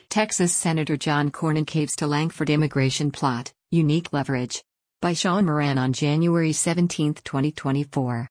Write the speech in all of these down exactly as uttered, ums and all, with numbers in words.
Texas Senator John Cornyn caves to Lankford immigration plot, unique leverage. By Sean Moran on January seventeenth, twenty twenty-four.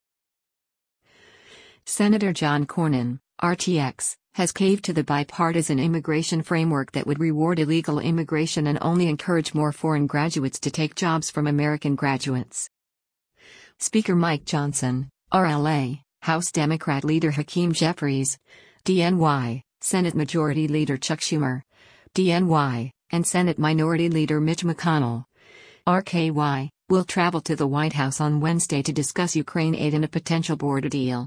Senator John Cornyn, R T X, has caved to the bipartisan immigration framework that would reward illegal immigration and only encourage more foreign graduates to take jobs from American graduates. Speaker Mike Johnson, R L A, House Democrat Leader Hakeem Jeffries, D N Y, Senate Majority Leader Chuck Schumer, D N Y, and Senate Minority Leader Mitch McConnell, R K Y, will travel to the White House on Wednesday to discuss Ukraine aid and a potential border deal.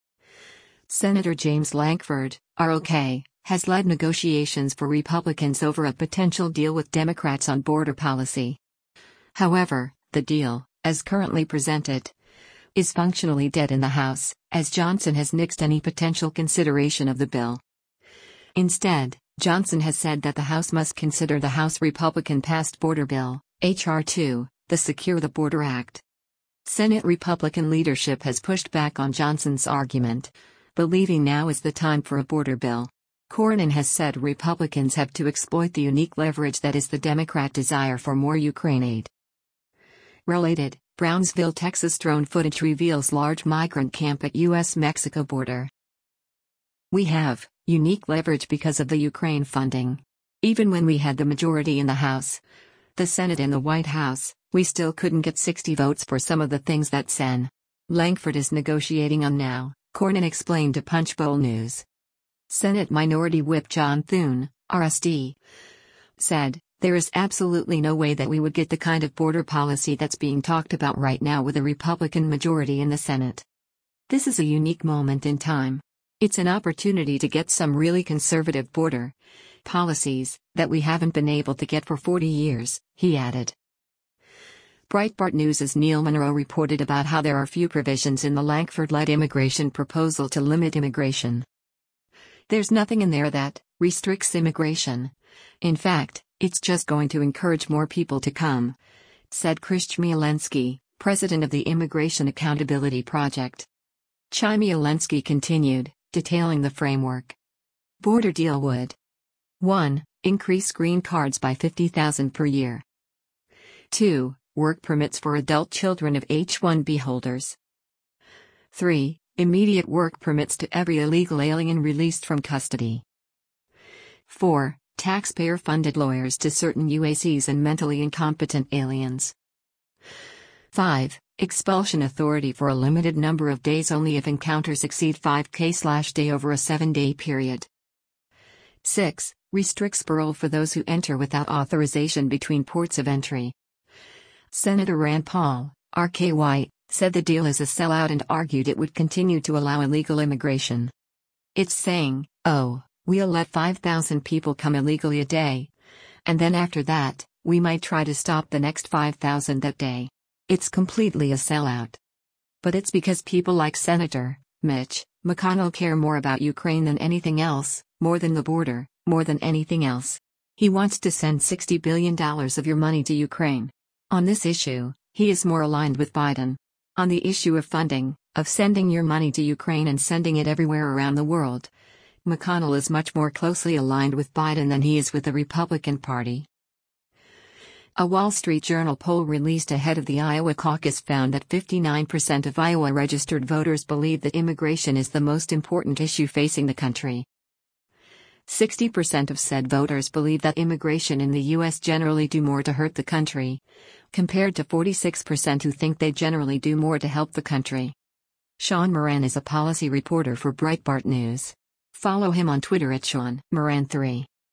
Senator James Lankford, R O K, has led negotiations for Republicans over a potential deal with Democrats on border policy. However, the deal, as currently presented, is functionally dead in the House, as Johnson has nixed any potential consideration of the bill. Instead, Johnson has said that the House must consider the House Republican-passed border bill, H R two, the Secure the Border Act. Senate Republican leadership has pushed back on Johnson's argument, believing now is the time for a border bill. Cornyn has said Republicans have to exploit the unique leverage that is the Democrat desire for more Ukraine aid. Related, Brownsville, Texas drone footage reveals large migrant camp at U S Mexico border. We have unique leverage because of the Ukraine funding. Even when we had the majority in the House, the Senate and the White House, we still couldn't get sixty votes for some of the things that Sen. Lankford is negotiating on now, Cornyn explained to Punchbowl News. Senate Minority Whip John Thune, R S D, said, "There is absolutely no way that we would get the kind of border policy that's being talked about right now with a Republican majority in the Senate. This is a unique moment in time. It's an opportunity to get some really conservative border policies that we haven't been able to get for forty years, he added. Breitbart News' Neil Monroe reported about how there are few provisions in the Lankford-led immigration proposal to limit immigration. There's nothing in there that restricts immigration. In fact, it's just going to encourage more people to come," said Chris Chmielewski, president of the Immigration Accountability Project. Chmielewski continued, detailing the framework. Border deal would: one. Increase green cards by fifty thousand per year. two. Work permits for adult children of H one B holders. three. Immediate work permits to every illegal alien released from custody. four. Taxpayer-funded lawyers to certain U A Cs and mentally incompetent aliens. five. Expulsion authority for a limited number of days only if encounters exceed five thousand day over a seven-day period. six. Restricts parole for those who enter without authorization between ports of entry. Senator Rand Paul, R K Y, said the deal is a sellout and argued it would continue to allow illegal immigration. It's saying, oh, we'll let five thousand people come illegally a day. And then after that, we might try to stop the next five thousand that day. It's completely a sellout. But it's because people like Senator Mitch McConnell care more about Ukraine than anything else, more than the border, more than anything else. He wants to send sixty billion dollars of your money to Ukraine. On this issue, he is more aligned with Biden. On the issue of funding, of sending your money to Ukraine and sending it everywhere around the world, McConnell is much more closely aligned with Biden than he is with the Republican Party. A Wall Street Journal poll released ahead of the Iowa caucus found that fifty-nine percent of Iowa registered voters believe that immigration is the most important issue facing the country. sixty percent of said voters believe that immigration in the U S generally do more to hurt the country, compared to forty-six percent who think they generally do more to help the country. Sean Moran is a policy reporter for Breitbart News. Follow him on Twitter at Sean Moran three.